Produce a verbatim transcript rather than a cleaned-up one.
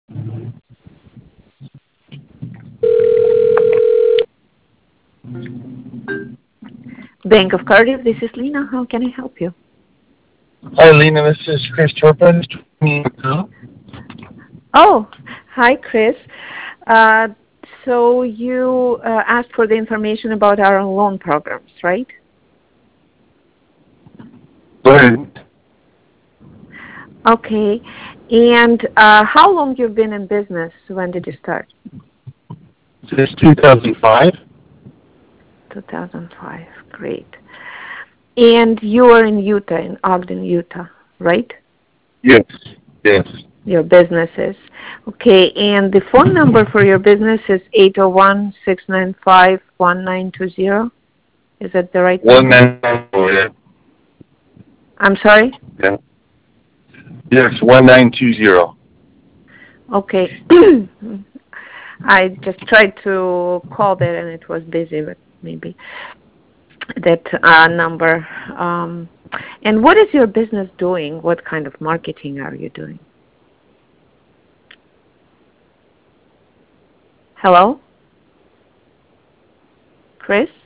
Bank of Cardiff, this is Lena. How can I help you? Hi, Lena. This is Chris Turpin. Oh, hi, Chris. Uh, so you uh, asked for the information about our loan programs, right? Go ahead. Okay. And uh, how long you've been in business? When did you start? Since two thousand five? two thousand five. Great. And you are in Utah, in Ogden, Utah, right? Yes. Yes. Your business is. Okay. And the phone number for your business is eight oh one, six nine five, one nine two zero. Is that the right One number? nine four. Yeah. I'm sorry? Yeah. Yes. One nine two zero. Okay. I just tried to call there and it was busy, but maybe that uh, number. Um, and what is your business doing? What kind of marketing are you doing? Hello? Chris?